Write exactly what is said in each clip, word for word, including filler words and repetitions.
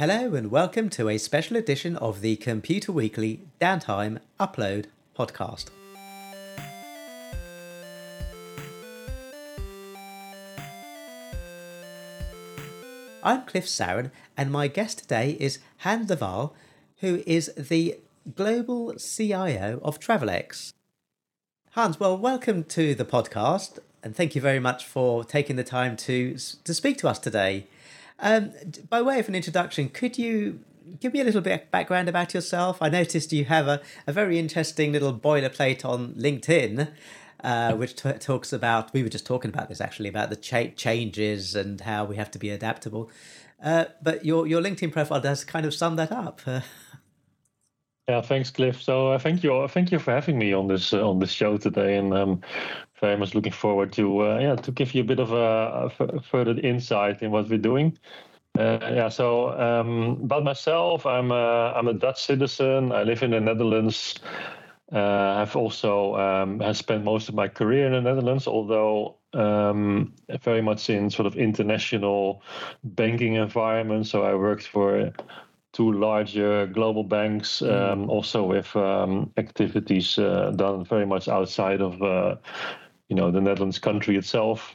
Hello and welcome to a special edition of the Computer Weekly Downtime Upload podcast. I'm Cliff Saran, and my guest today is Hans de Waal, who is the Global C I O of Travelex. Hans, well, welcome to the podcast, and thank you very much for taking the time to, to speak to us today. Um, by way of an introduction, could you give me a little bit of background about yourself? I noticed you have a, a very interesting little boilerplate on LinkedIn, uh, which t- talks about, we were just talking about this actually, about the cha- changes and how we have to be adaptable. Uh, but your, your LinkedIn profile does kind of sum that up. Uh, Yeah, thanks, Cliff. So uh, thank you, thank you for having me on this uh, on this show today, and um, very much looking forward to uh, yeah to give you a bit of a, a f- further insight in what we're doing. Uh, yeah, so um, about myself, I'm a, I'm a Dutch citizen. I live in the Netherlands. Uh, I've also um, have spent most of my career in the Netherlands, although um, very much in sort of international banking environment. So I worked for two larger global banks, um, mm. also with um, activities uh, done very much outside of uh, you know the Netherlands country itself.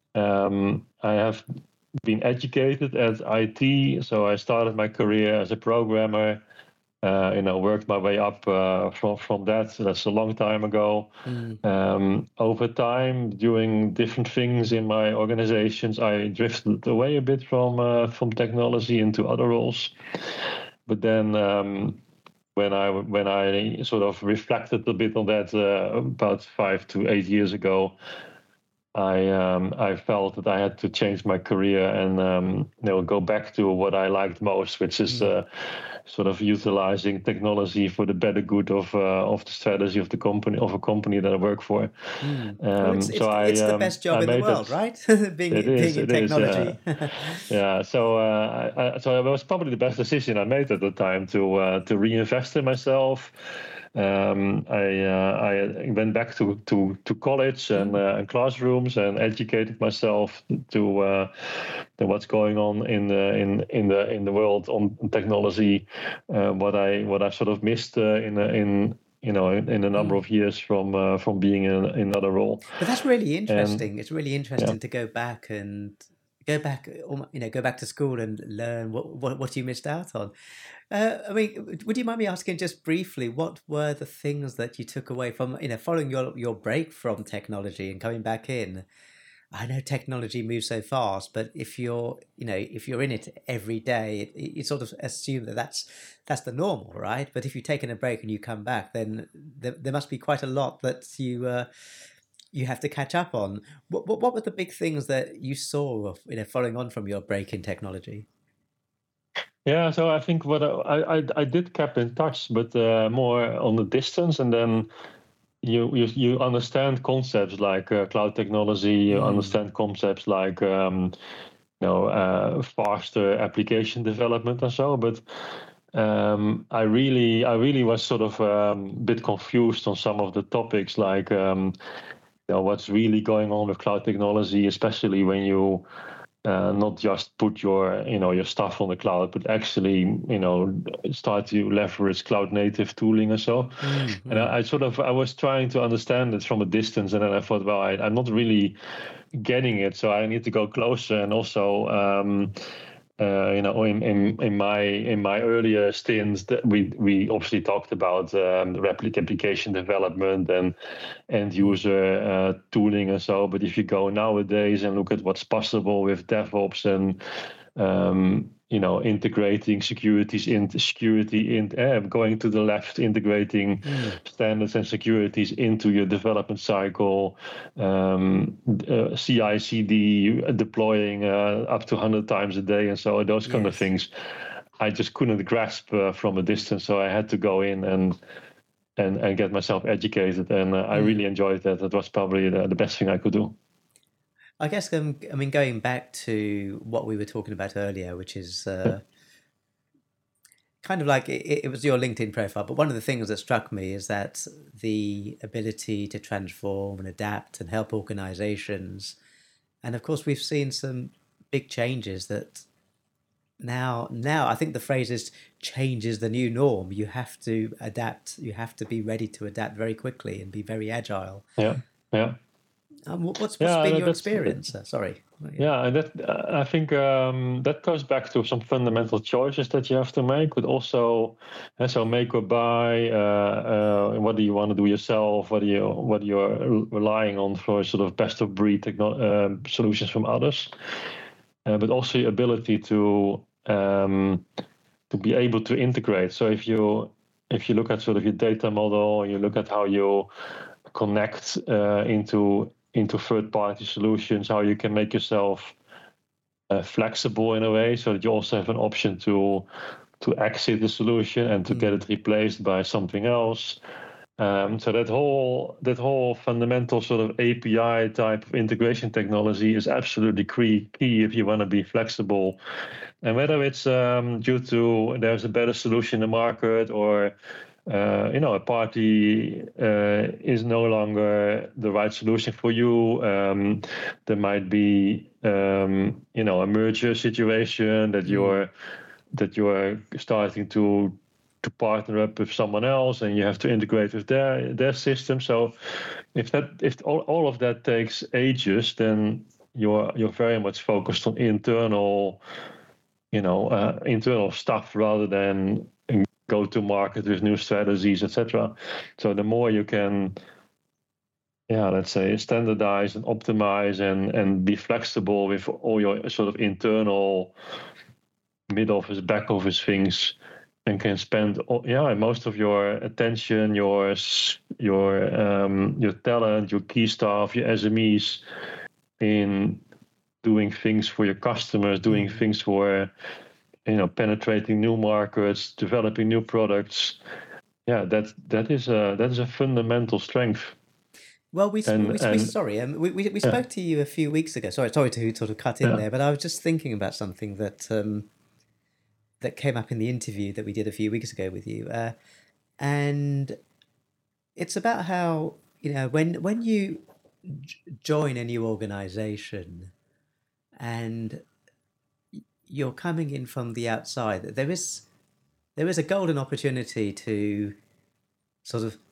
Um, I have been educated at I T, so I started my career as a programmer. Uh, you know, worked my way up uh, from from that. So that's a long time ago. Mm. Um, over time, doing different things in my organizations, I drifted away a bit from uh, from technology into other roles. But then, um, when I when I sort of reflected a bit on that uh, about five to eight years ago, I um, I felt that I had to change my career and um, you know go back to what I liked most, which is mm. uh, sort of utilizing technology for the better good of uh, of the strategy of the company of a company that I work for. Mm. Um, well, it's it's, so I, it's the best job um, in the world, that, right? being it being is, in it technology. Is, yeah. yeah. So uh, I, so it was probably the best decision I made at the time to uh, to reinvest in myself. Um, I uh, I went back to to, to college and, uh, and classrooms and educated myself to uh, to what's going on in the in in the in the world on technology. Uh, what I what I sort of missed uh, in in you know in, in a number mm. of years from uh, from being in, in another role. But that's really interesting. And, it's really interesting yeah. to go back and go back, you know, go back to school and learn what what, what you missed out on. Uh, I mean, would you mind me asking just briefly, what were the things that you took away from, you know, following your, your break from technology and coming back in? I know technology moves so fast, but if you're, you know, if you're in it every day, it, you sort of assume that that's that's the normal, right? But if you've taken a break and you come back, then there, there must be quite a lot that you uh, you have to catch up on. What, what what were the big things that you saw, you know, following on from your break in technology? Yeah, so I think what I I, I did keep in touch, but uh, more on the distance, and then you you, you understand concepts like uh, cloud technology. You mm. understand concepts like um, you know uh, faster application development and so. But um, I really I really was sort of um, a bit confused on some of the topics, like um, you know what's really going on with cloud technology, especially when you Uh, not just put your you know your stuff on the cloud, but actually you know start to leverage cloud native tooling or so. Mm-hmm. And I, I sort of I was trying to understand it from a distance, and then I thought, well, I, I'm not really getting it, so I need to go closer. And also, um, uh, you know, in, in in my in my earlier stints, that we we obviously talked about um, replic application development and end user uh, tooling and so. But if you go nowadays and look at what's possible with DevOps and um, you know integrating securities into security in uh, going to the left, integrating mm. standards and securities into your development cycle, um, uh, C I C D deploying uh, up to one hundred times a day and so those kind yes. of things. I just couldn't grasp uh, from a distance, so I had to go in and and, and get myself educated, and uh, I mm. really enjoyed that. That was probably the, the best thing I could do. I guess, um, I mean, going back to what we were talking about earlier, which is uh, kind of like, it, it was your LinkedIn profile, but one of the things that struck me is that the ability to transform and adapt and help organizations. And of course, we've seen some big changes that now now I think the phrase is change is the new norm. You have to adapt. You have to be ready to adapt very quickly and be very agile. Yeah, yeah, Um, what- what's what's yeah. been that- your That's experience? Uh, sorry. yeah, and that uh, I think um, that goes back to some fundamental choices that you have to make, but also uh, so make or buy. Uh, uh, what do you want to do yourself? What do you what you're relying on for sort of best of breed techno- um solutions from others, uh, but also your ability to um, to be able to integrate. So if you if you look at sort of your data model, you look at how you connect uh, into into third-party solutions, how you can make yourself uh, flexible in a way, so that you also have an option to to exit the solution and to get it replaced by something else. Um, so that whole that whole fundamental sort of A P I type of integration technology is absolutely key key if you want to be flexible. And whether it's um, due to there's a better solution in the market, or uh, you know, a party uh, is no longer the right solution for you. Um, there might be, um, you know, a merger situation that you're that you're starting to to partner up with someone else, and you have to integrate with their their system. So, if that if all, all of that takes ages, then you're you're very much focused on internal, you know, uh, internal stuff rather than go to market with new strategies, et cetera. So the more you can, yeah, let's say standardize and optimize and and be flexible with all your sort of internal mid office, back office things, and can spend yeah most of your attention, your your um, your talent, your key staff, your S M Es in doing things for your customers, doing mm. things for, you know, penetrating new markets, developing new products. Yeah, that that is a that is a fundamental strength. Well, we, and, we, we, and, we sorry, um, we we, we yeah. spoke to you a few weeks ago. Sorry, sorry to sort of cut in yeah. there, but I was just thinking about something that um, that came up in the interview that we did a few weeks ago with you, uh, and it's about how, you know, when when you j- join a new organization and you're coming in from the outside, there is there is a golden opportunity to sort of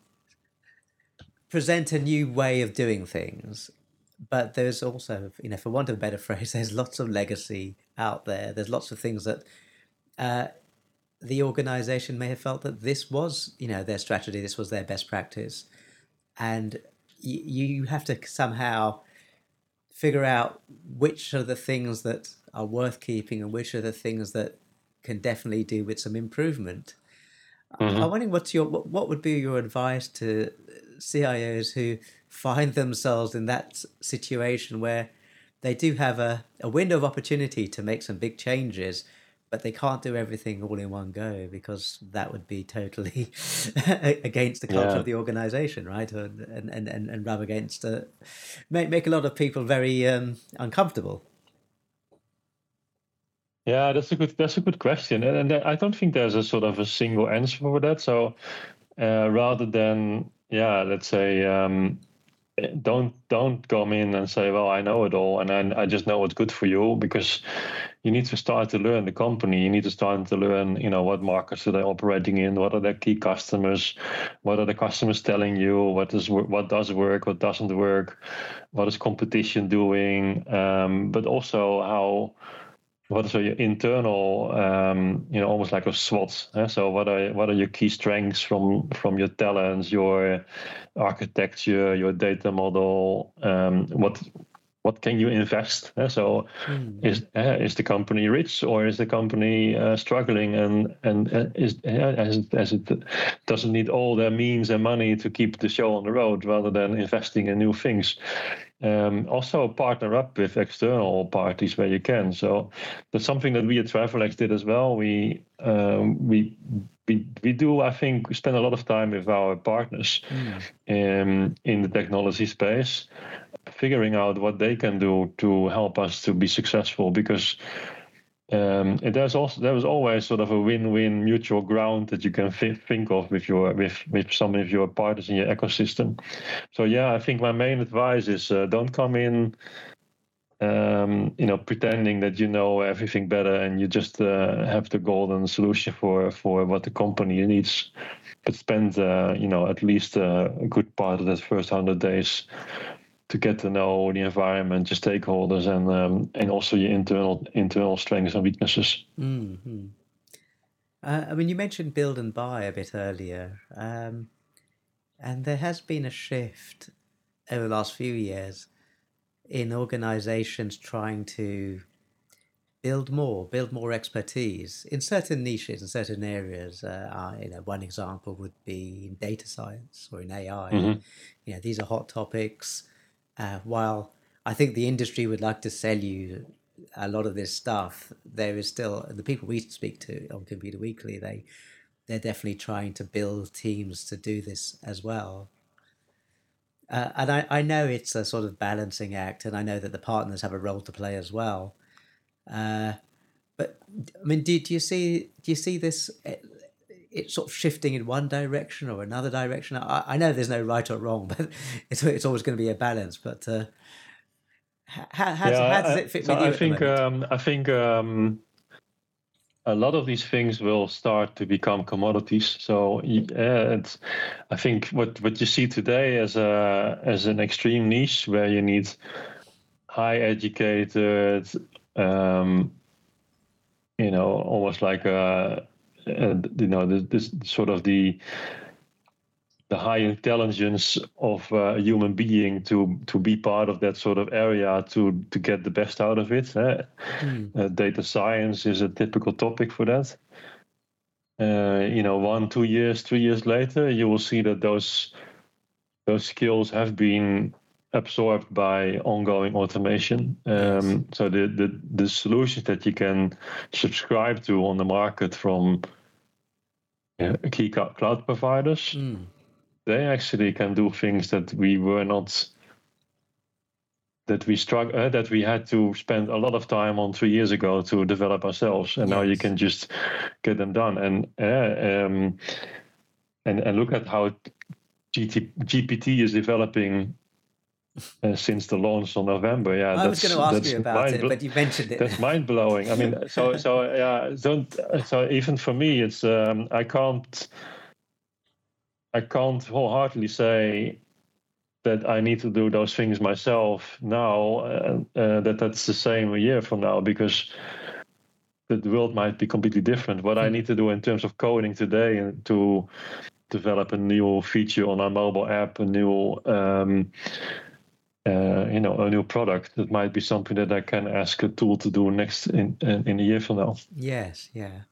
present a new way of doing things, but there's also, you know, for want of a better phrase, there's lots of legacy out there. There's lots of things that uh, the organization may have felt that this was, you know, their strategy, this was their best practice, and y- you have to somehow figure out which are the things that are worth keeping and which are the things that can definitely do with some improvement. Mm-hmm. I'm wondering what's your what, what would be your advice to C I Os who find themselves in that situation where they do have a, a window of opportunity to make some big changes, but they can't do everything all in one go because that would be totally against the culture yeah. of the organization, right? And and and, and rub against uh, make make a lot of people very um, uncomfortable. Yeah, that's a good that's a good question, and, and I don't think there's a sort of a single answer for that. So uh, rather than yeah, let's say um, don't don't come in and say, well, I know it all and I, I just know what's good for you, because you need to start to learn the company. You need to start to learn, you know, what markets are they operating in, what are their key customers, what are the customers telling you, what is what does work, what doesn't work, what is competition doing, um, but also how. What are your internal, um, you know, almost like a SWOT? Eh? So what are what are your key strengths from from your talents, your architecture, your data model? Um, what what can you invest? Eh? So mm. is uh, is the company rich or is the company uh, struggling and and uh, is uh, as it, as it doesn't need all their means and money to keep the show on the road rather than investing in new things? Um, also partner up with external parties where you can. So that's something that we at Travelex did as well. We um, we we we do, I think, we spend a lot of time with our partners mm. um, in the technology space, figuring out what they can do to help us to be successful, because um, and there's also there was always sort of a win-win mutual ground that you can th- think of with your with with some of your partners in your ecosystem. So yeah, I think my main advice is uh, don't come in um, you know, pretending that you know everything better and you just uh, have the golden solution for for what the company needs. But spend, uh, you know, at least uh, a good part of that first hundred days to get to know the environment, your stakeholders, and um, and also your internal internal strengths and weaknesses. Mm-hmm. Uh, I mean, you mentioned build and buy a bit earlier, um, and there has been a shift over the last few years in organizations trying to build more, build more expertise in certain niches, in certain areas. Uh, uh, you know, one example would be in data science or in A I. Mm-hmm. You know, these are hot topics. Uh, while I think the industry would like to sell you a lot of this stuff, there is still the people we speak to on Computer Weekly. They they're definitely trying to build teams to do this as well. Uh, and I, I know it's a sort of balancing act, and I know that the partners have a role to play as well. Uh, but I mean, do, do you see do you see this it, it sort of shifting in one direction or another direction? I, I know there's no right or wrong, but it's it's always going to be a balance. But uh, how how, Yeah, how does I, it fit so with you I at the think moment? um, I think um, a lot of these things will start to become commodities. So yeah, it's, I think what, what you see today as a as an extreme niche where you need high educated, um, you know, almost like a, a you know this, this sort of the the high intelligence of uh, a human being to to be part of that sort of area to to get the best out of it. Eh? Mm. Uh, data science is a typical topic for that. Uh, you know, one, two years, three years later, you will see that those those skills have been absorbed by ongoing automation. Um, Yes. so the, the the solutions that you can subscribe to on the market from uh, key cloud providers, Mm. they actually can do things that we were not that we struggle uh, that we had to spend a lot of time on three years ago to develop ourselves, and yes. Now you can just get them done. And uh, um, and and look at how G P T is developing uh, since the launch on November. Yeah, I was that's going to ask that's you about mind it, but you mentioned it. That's mind blowing. I mean, so so yeah, don't so even for me, it's um, I can't I can't wholeheartedly say that I need to do those things myself now, uh, uh, that that's the same a year from now, because the world might be completely different. What hmm. I need to do in terms of coding today and to develop a new feature on our mobile app, a new, um, uh, you know, a new product, that might be something that I can ask a tool to do next in in, in a year from now. Yes, yeah.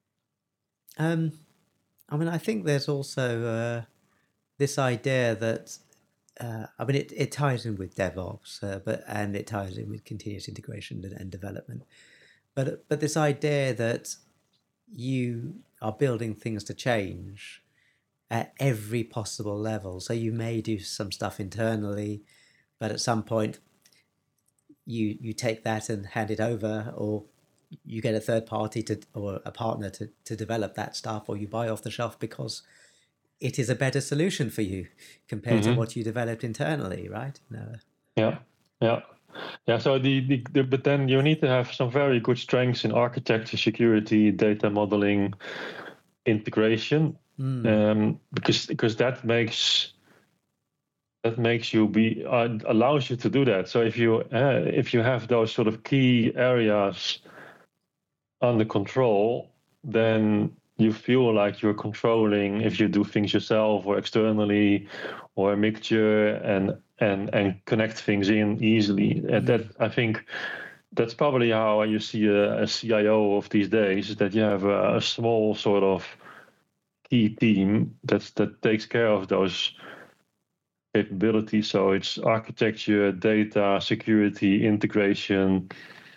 Um, I mean, I think there's also uh, this idea that Uh, I mean, it, it ties in with DevOps, uh, but and it ties in with continuous integration and, and development. But but this idea that you are building things to change at every possible level. So you may do some stuff internally, but at some point you you take that and hand it over, or you get a third party to or a partner to, to develop that stuff, or you buy off the shelf because it is a better solution for you compared mm-hmm. to what you developed internally, right? No. Yeah, yeah, yeah. So the, the, the but then you need to have some very good strengths in architecture, security, data modeling, integration, mm. um, because because that makes that makes you be uh, allows you to do that. So if you uh, if you have those sort of key areas under control, then you feel like you're controlling if you do things yourself or externally, or a mixture, and and and connect things in easily. Mm. And that, I think, that's probably how you see a, a C I O of these days, is that you have a, a small sort of key team that's that takes care of those capabilities. So it's architecture, data, security, integration,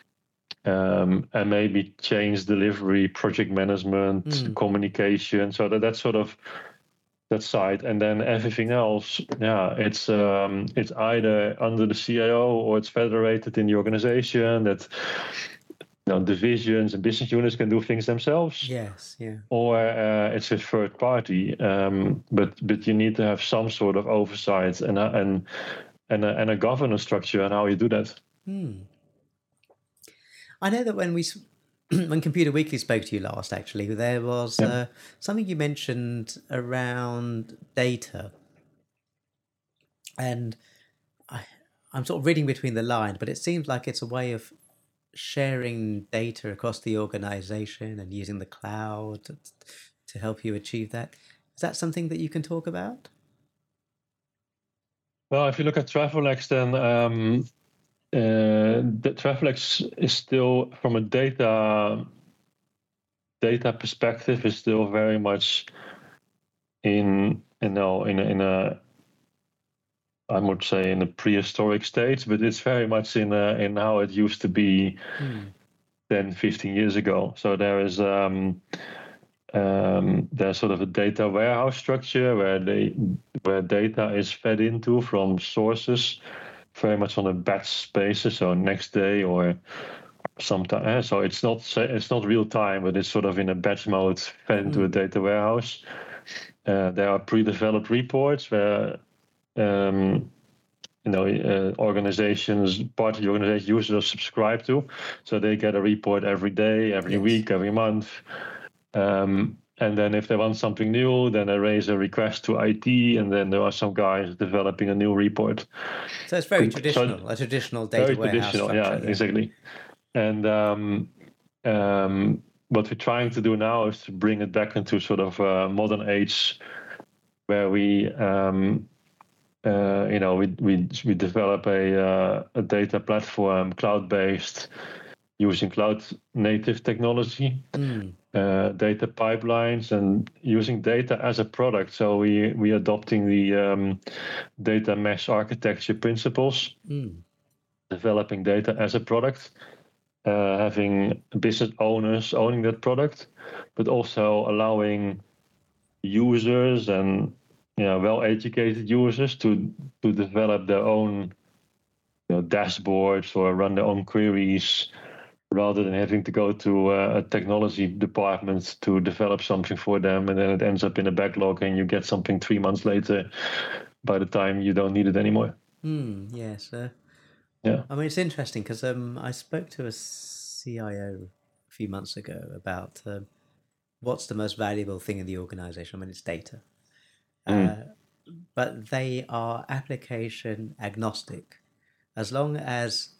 Um, and maybe change delivery, project management, mm. communication. So that that's sort of that side, and then everything else, yeah, it's um, it's either under the C I O or it's federated in the organization. That, you know, divisions and business units can do things themselves. Yes, yeah. Or uh, it's a third party. Um, but but you need to have some sort of oversight and a, and and a, and a governance structure on how you do that. Hmm. I know that when we when Computer Weekly spoke to you last, actually, there was Yeah. uh, something you mentioned around data, and I, I'm sort of reading between the lines, but it seems like it's a way of sharing data across the organization and using the cloud to, to help you achieve that. Is that something that you can talk about? Well, if you look at Travelex, then um, uh, the Travelex is still, from a data data perspective, is still very much in you know in a, in a I would say in a prehistoric stage, but it's very much in a, in how it used to be Hmm. ten, fifteen years ago. So there is um, um, there's sort of a data warehouse structure where they where data is fed into from sources, very much on a batch basis, so next day or sometime. So it's not it's not real time, but it's sort of in a batch mode fed into a Hmm. data warehouse. Uh, there are pre-developed reports where um, you know uh, organizations, part of the organization users subscribe to, so they get a report every day, every Yes. week, every month. Um, and then if they want something new, then they raise a request to I T, and then there are some guys developing a new report. So it's very So traditional, a traditional data very warehouse traditional, yeah, structure. Yeah. exactly. And um, um, what we're trying to do now is to bring it back into sort of a modern age, where we, um, uh, you know, we we we develop a uh, a data platform, cloud-based, using cloud-native technology, Hmm. uh, data pipelines, and using data as a product. So we we adopting the um, data mesh architecture principles, Hmm. developing data as a product, uh, having business owners owning that product, but also allowing users and you know, well-educated users to to develop their own you know, dashboards or run their own queries, rather than having to go to uh, a technology department to develop something for them, and then it ends up in a backlog, and you get something three months later. By the time you don't need it anymore. Hmm. Yes. Uh, Yeah. I mean, it's interesting because um, I spoke to a C I O a few months ago about um, what's the most valuable thing in the organization. I mean, it's data. Uh, Mm. but they are application agnostic. As long as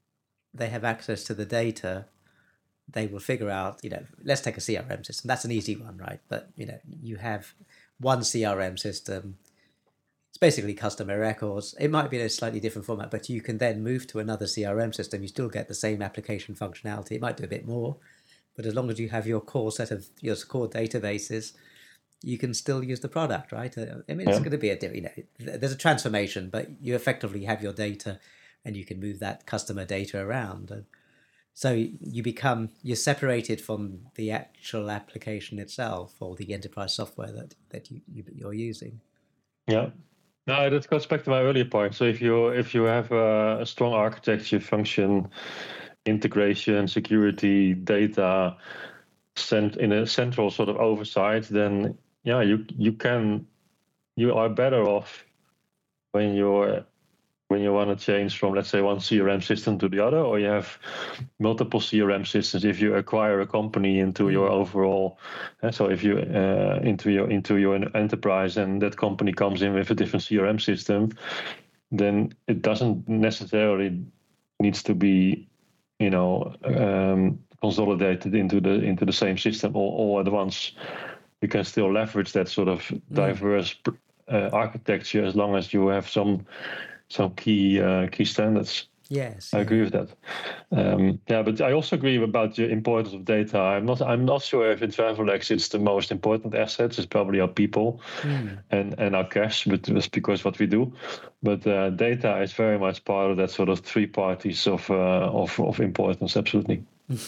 they have access to the data, they will figure out, you know, let's take a C R M system. That's an easy one, right? But, you know, you have one C R M system. It's basically customer records. It might be in a slightly different format, but you can then move to another C R M system. You still get the same application functionality. It might do a bit more, but as long as you have your core set of your core databases, you can still use the product, right? Uh, I mean, it's Yeah. going to be a, you know, there's a transformation, but you effectively have your data and you can move that customer data around. And so you become, you're separated from the actual application itself or the enterprise software that, that you, you, you're using. Yeah. No, that goes back to my earlier point. So if you if you have a, a strong architecture function, integration, security, data, sent in a central sort of oversight, then yeah, you you can you are better off when you're when you want to change from, let's say, one C R M system to the other, or you have multiple C R M systems. If you acquire a company into your Mm. overall, uh, so if you uh, into your into your enterprise, and that company comes in with a different C R M system, then it doesn't necessarily needs to be, you know, um, consolidated into the into the same system all, all at once. You can still leverage that sort of Mm. diverse uh, architecture, as long as you have some some key uh, key standards. Yes, I agree yeah. with that. Um, yeah, but I also agree about the importance of data. I'm not. I'm not sure if in Travelex it's the most important assets. It's probably our people Mm. and and our cash, but just because what we do. But uh, data is very much part of that sort of three parties of uh, of of importance. Absolutely.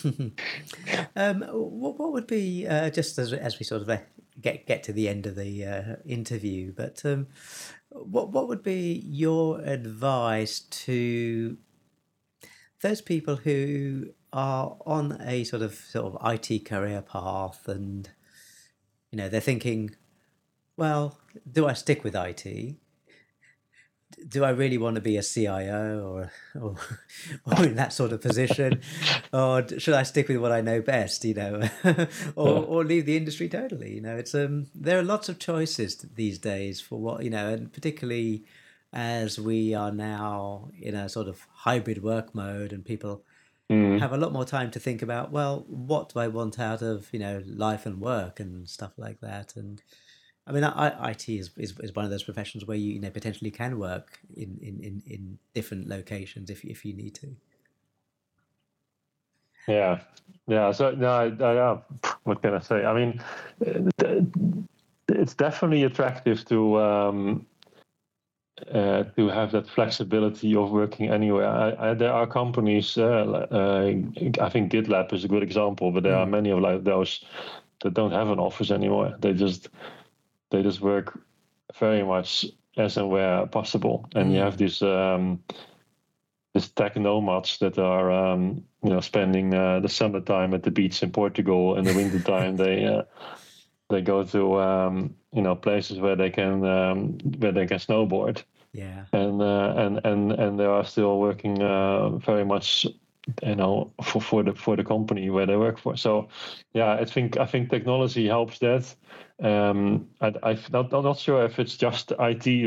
um, what, what would be, uh, just as, as we sort of uh, get, get to the end of the uh, interview, but um, what, what would be your advice to those people who are on a sort of sort of I T career path, and you know they're thinking, well, do I stick with I T? do I really want to be a C I O or, or, or in that sort of position, or should I stick with what I know best, you know, or, Yeah. or leave the industry totally? You know, it's um, there are lots of choices these days for what, you know, and particularly as we are now in a sort of hybrid work mode, and people Mm. have a lot more time to think about, well, what do I want out of, you know, life and work and stuff like that. And I mean, I, IT is, is, is one of those professions where you, you know, potentially can work in, in, in, in different locations if, if you need to. Yeah, yeah. So no, I, I, yeah. What can I say? I mean, it's definitely attractive to um, uh, to have that flexibility of working anywhere. I, I, there are companies. Uh, uh, I think GitLab is a good example, but there mm. are many of like those that don't have an office anymore. They just they just work very much as and where possible, and mm. you have these. Um, These tech nomads that are, um, you know, spending uh, the summertime at the beach in Portugal, and the wintertime they uh, they go to, um, you know, places where they can um, where they can snowboard. Yeah. And uh, and and and they are still working uh, very much, you know, for, for the for the company where they work for. So, yeah, I think I think technology helps that. Um, I, I'm not, I'm not sure if it's just I T